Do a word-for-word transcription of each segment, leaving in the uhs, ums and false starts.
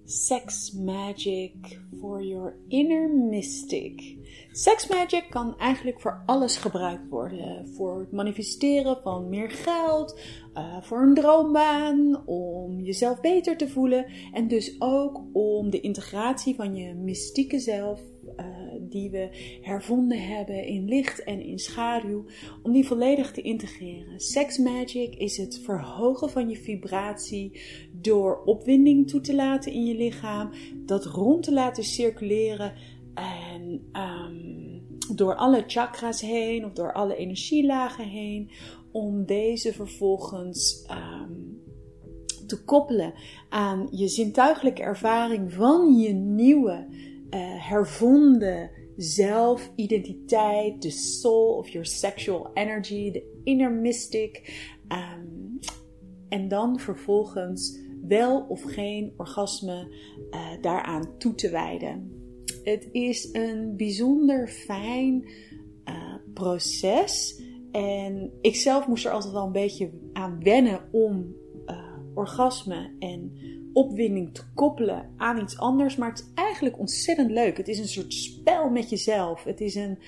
Sex magic for your inner mystic. Sex magic kan eigenlijk voor alles gebruikt worden. Voor het manifesteren van meer geld, uh, voor een droombaan, om jezelf beter te voelen. En dus ook om de integratie van je mystieke zelf, uh, die we hervonden hebben in licht en in schaduw, om die volledig te integreren. Sex magic is het verhogen van je vibratie door opwinding toe te laten in je lichaam, dat rond te laten circuleren en um, door alle chakra's heen of door alle energielagen heen, om deze vervolgens um, te koppelen aan je zintuigelijke ervaring van je nieuwe uh, hervonden zelf, identiteit, de soul of your sexual energy, de inner mystic, um, en dan vervolgens wel of geen orgasme uh, daaraan toe te wijden. Het is een bijzonder fijn uh, proces. En ik zelf moest er altijd wel een beetje aan wennen om uh, orgasme en opwinding te koppelen aan iets anders. Maar het is eigenlijk ontzettend leuk. Het is een soort spel met jezelf. Het is een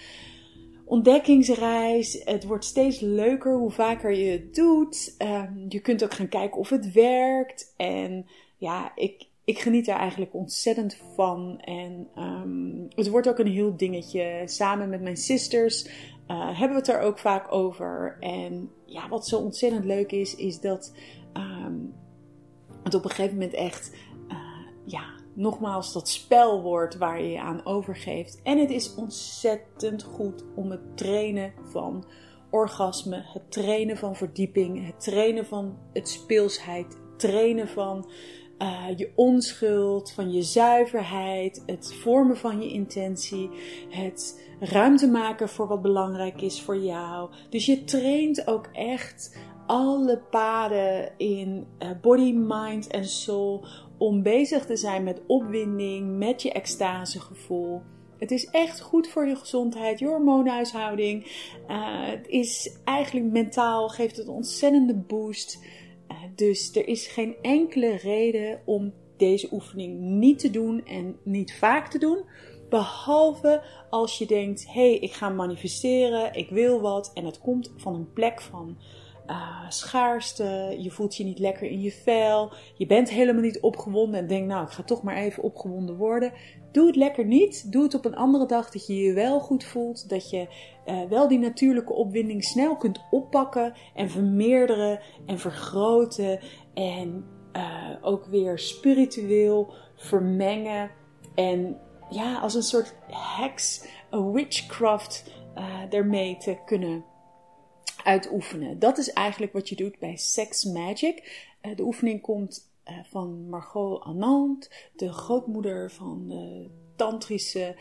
ontdekkingsreis. Het wordt steeds leuker hoe vaker je het doet. Um, je kunt ook gaan kijken of het werkt. En ja, ik, ik geniet er eigenlijk ontzettend van. En um, het wordt ook een heel dingetje. Samen met mijn sisters uh, hebben we het er ook vaak over. En ja, wat zo ontzettend leuk is, is dat um, het op een gegeven moment echt, uh, ja, nogmaals dat spel wordt waar je je aan overgeeft. En het is ontzettend goed om het trainen van orgasme, het trainen van verdieping, het trainen van het speelsheid, het trainen van uh, je onschuld, van je zuiverheid, het vormen van je intentie, het ruimte maken voor wat belangrijk is voor jou. Dus je traint ook echt alle paden in uh, body, mind en soul om bezig te zijn met opwinding, met je extasegevoel. Het is echt goed voor je gezondheid, je hormoonhuishouding. Uh, het is eigenlijk mentaal, geeft het een ontzettende boost. Uh, dus er is geen enkele reden om deze oefening niet te doen en niet vaak te doen. Behalve als je denkt, hé, hey, ik ga manifesteren, ik wil wat. En het komt van een plek van Uh, schaarste, je voelt je niet lekker in je vel, je bent helemaal niet opgewonden en denkt, nou, ik ga toch maar even opgewonden worden. Doe het lekker niet. Doe het op een andere dag dat je je wel goed voelt, dat je uh, wel die natuurlijke opwinding snel kunt oppakken en vermeerderen en vergroten en uh, ook weer spiritueel vermengen en ja, als een soort heks, een witchcraft uh, ermee te kunnen uitoefenen. Dat is eigenlijk wat je doet bij Sex Magic. Uh, de oefening komt uh, van Margot Anand, de grootmoeder van de tantrische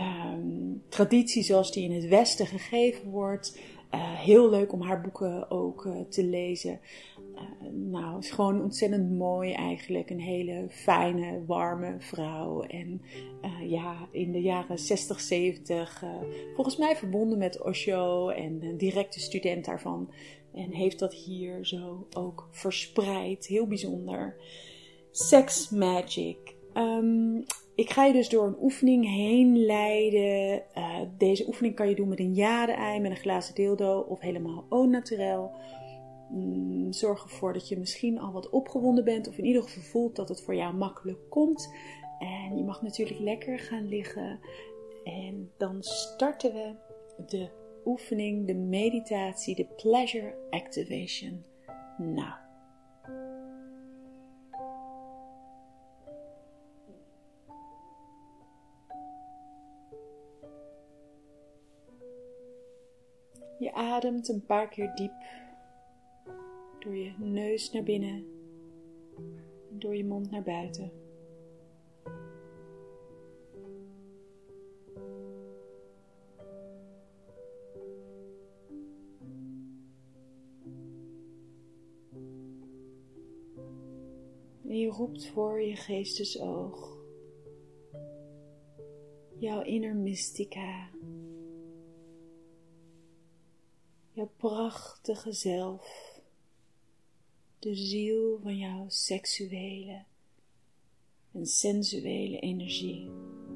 um, traditie zoals die in het Westen gegeven wordt. Uh, heel leuk om haar boeken ook uh, te lezen. Uh, nou, het is gewoon ontzettend mooi eigenlijk. Een hele fijne, warme vrouw. En uh, ja, in de jaren zestig, zeventig uh, volgens mij verbonden met Osho en een directe student daarvan. En heeft dat hier zo ook verspreid. Heel bijzonder. Sex Magic. Um, ik ga je dus door een oefening heen leiden. Uh, deze oefening kan je doen met een jade-ei, met een glazen dildo of helemaal au naturel. Mm, zorg ervoor dat je misschien al wat opgewonden bent of in ieder geval voelt dat het voor jou makkelijk komt. En je mag natuurlijk lekker gaan liggen. En dan starten we de oefening, de meditatie, de pleasure activation. Nou. Je ademt een paar keer diep door je neus naar binnen en door je mond naar buiten. En je roept voor je geestesoog jouw inner mystica. Jouw prachtige zelf, de ziel van jouw seksuele en sensuele energie.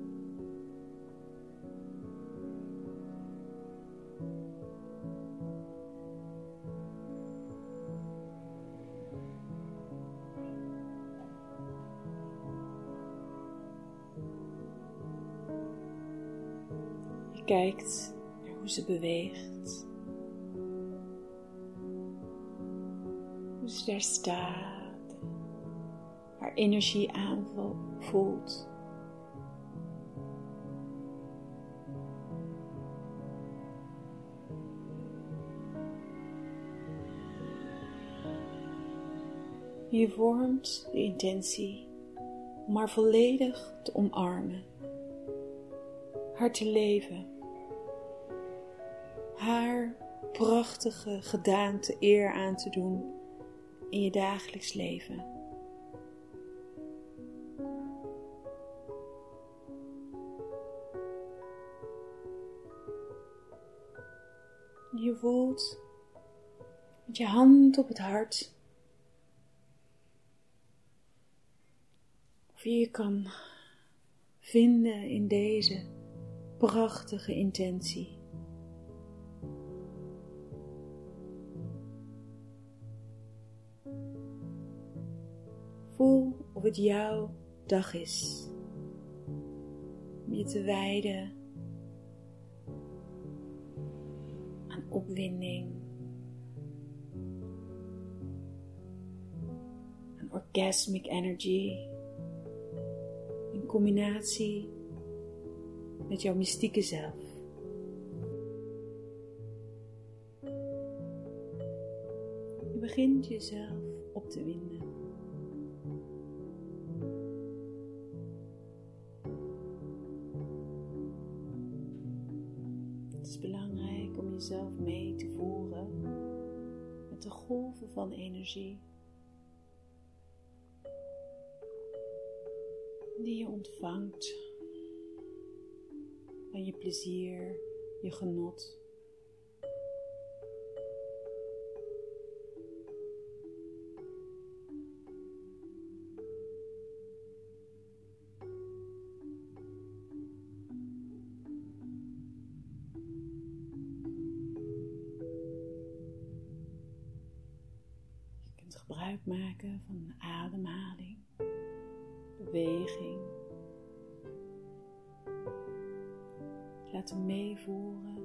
Je kijkt naar hoe ze beweegt, hoe ze daar staat, haar energie aanvoelt. Je vormt de intentie om haar volledig te omarmen, haar te leven, haar prachtige gedaante eer aan te doen in je dagelijks leven. Je voelt met je hand op het hart of je je kan vinden in deze prachtige intentie. Voel of het jouw dag is om je te wijden aan opwinding, aan orgasmic energy, in combinatie met jouw mystieke zelf. Je begint jezelf op te winden. Het is belangrijk om jezelf mee te voeren met de golven van energie die je ontvangt van je plezier, je genot. Je kunt gebruik maken van ademhaling, beweging. Laten meevoeren.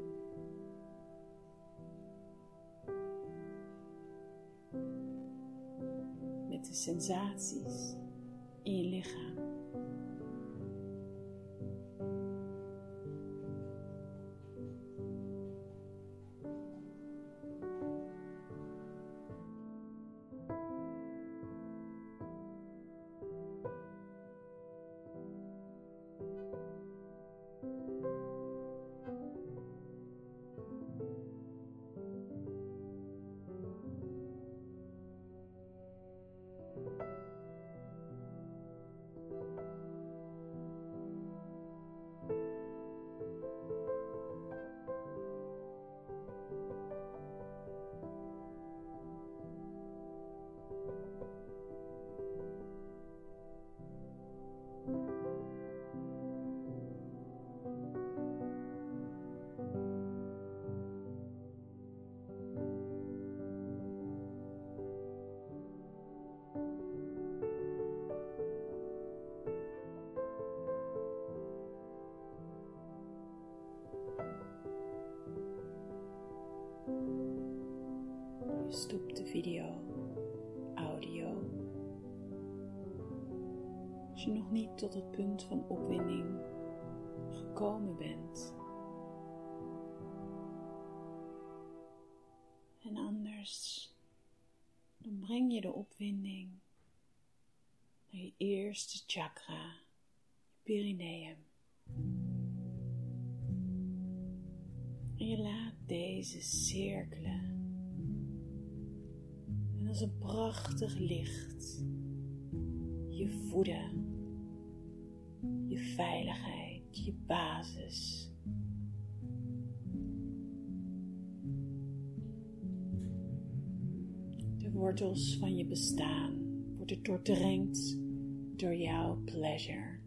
Met de sensaties in je lichaam. Stop de video, audio. Als je nog niet tot het punt van opwinding gekomen bent. En anders, dan breng je de opwinding naar je eerste chakra, je perineum. En je laat deze cirkelen. En als een prachtig licht je voeden, je veiligheid, je basis. De wortels van je bestaan worden doordrenkt door jouw pleasure.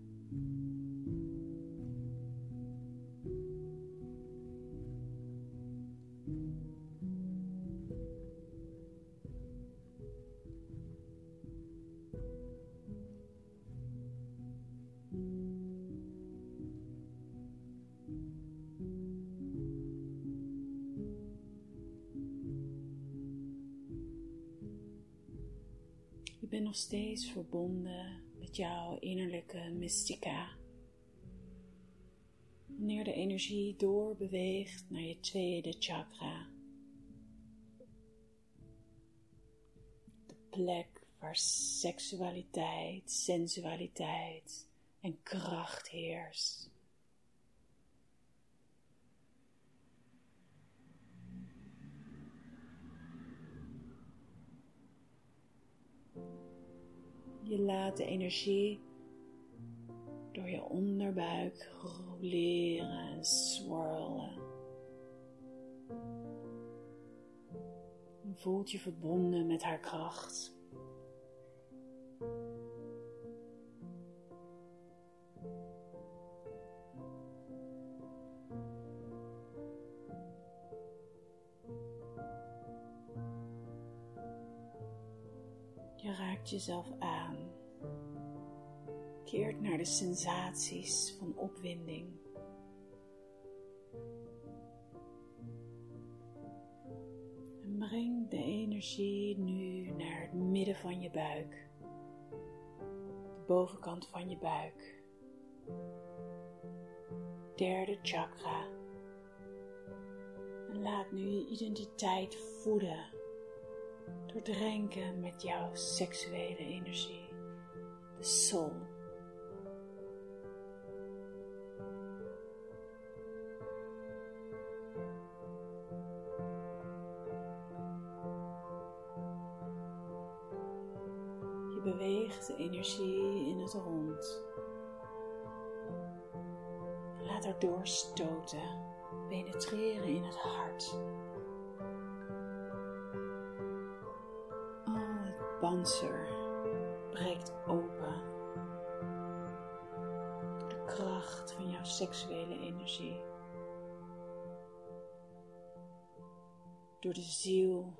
Je bent nog steeds verbonden met jouw innerlijke mystica. Wanneer de energie doorbeweegt naar je tweede chakra. De plek waar seksualiteit, sensualiteit en kracht heerst. Je laat de energie door je onderbuik roleren en swirlen. Je voelt je verbonden met haar kracht. Je raakt jezelf aan, keert naar de sensaties van opwinding. En breng de energie nu naar het midden van je buik, de bovenkant van je buik, derde chakra. En laat nu je identiteit voeden. Doordrenken met jouw seksuele energie, de soul. Je beweegt de energie in het rond. Laat haar doorstoten, penetreren in het hart. Panzer breekt open door de kracht van jouw seksuele energie, door de ziel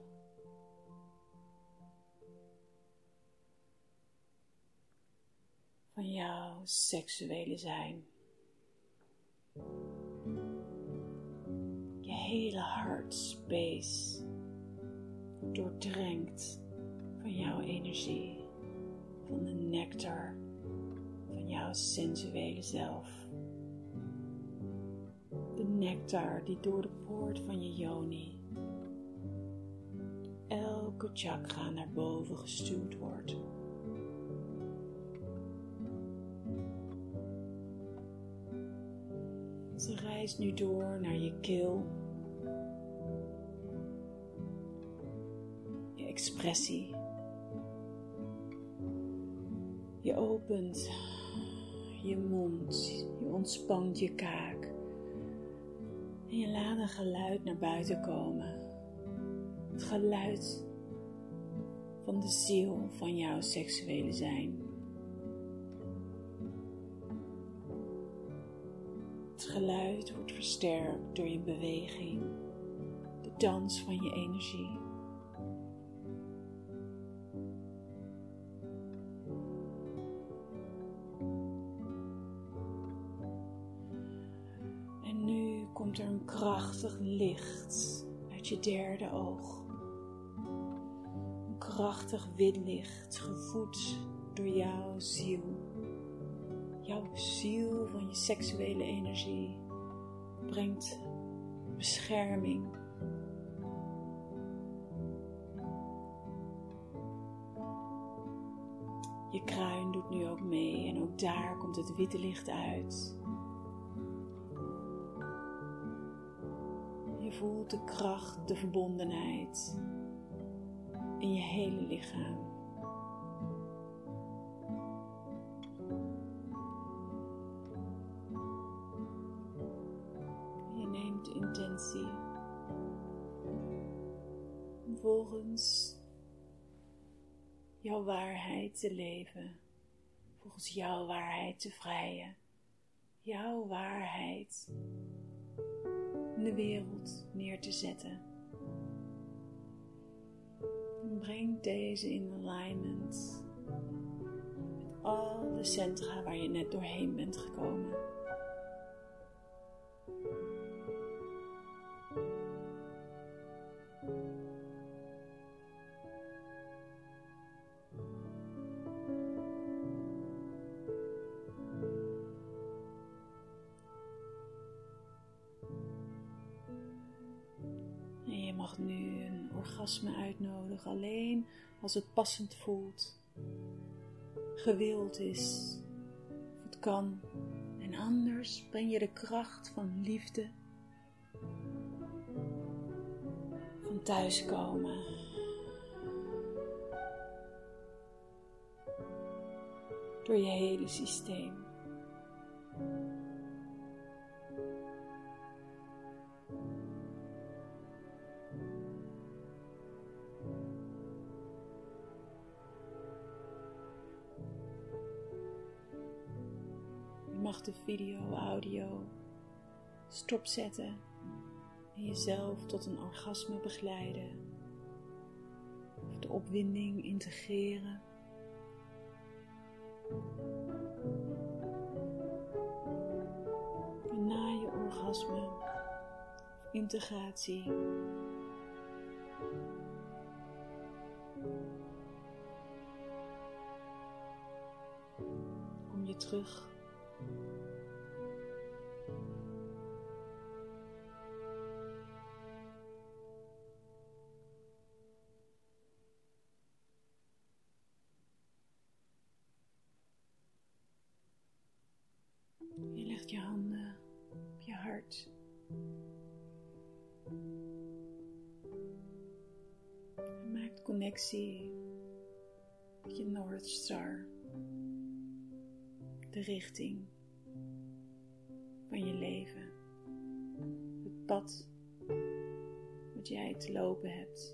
van jouw seksuele zijn. Je hele hartspace doordrenkt van jouw energie, van de nectar van jouw sensuele zelf. De nectar die door de poort van je yoni, elke chakra naar boven gestuwd wordt. Ze reist nu door naar je keel, je expressie. Je opent je mond, je ontspant je kaak en je laat een geluid naar buiten komen. Het geluid van de ziel van jouw seksuele zijn. Het geluid wordt versterkt door je beweging, de dans van je energie. Komt er een krachtig licht uit je derde oog. Een krachtig wit licht, gevoed door jouw ziel. Jouw ziel van je seksuele energie brengt bescherming. Je kruin doet nu ook mee en ook daar komt het witte licht uit. Je voelt de kracht, de verbondenheid in je hele lichaam. Je neemt de intentie om volgens jouw waarheid te leven volgens jouw waarheid te vrijen. Jouw waarheid in de wereld neer te zetten. En breng deze in alignment met alle centra waar je net doorheen bent gekomen. En je mag nu een orgasme uitnodigen, alleen als het passend voelt, gewild is, of het kan. En anders breng je de kracht van liefde, van thuiskomen, door je hele systeem. Je mag de video, audio stopzetten en jezelf tot een orgasme begeleiden. Of de opwinding integreren. En na je orgasme of integratie kom je terug. Je legt je handen op je hart. En maakt connectie met je North Star. De richting van je leven. Het pad wat jij te lopen hebt.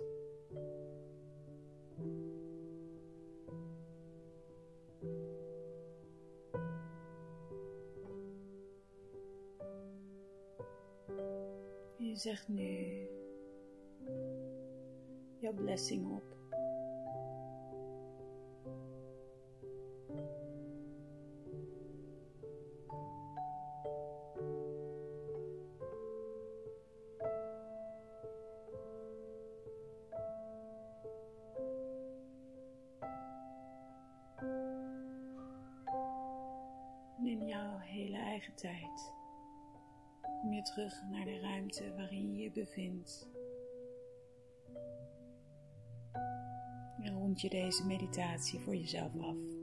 Je zegt nu jouw blessing op. En in jouw hele eigen tijd kom je terug naar de ruimte waarin je je bevindt. En rond je deze meditatie voor jezelf af.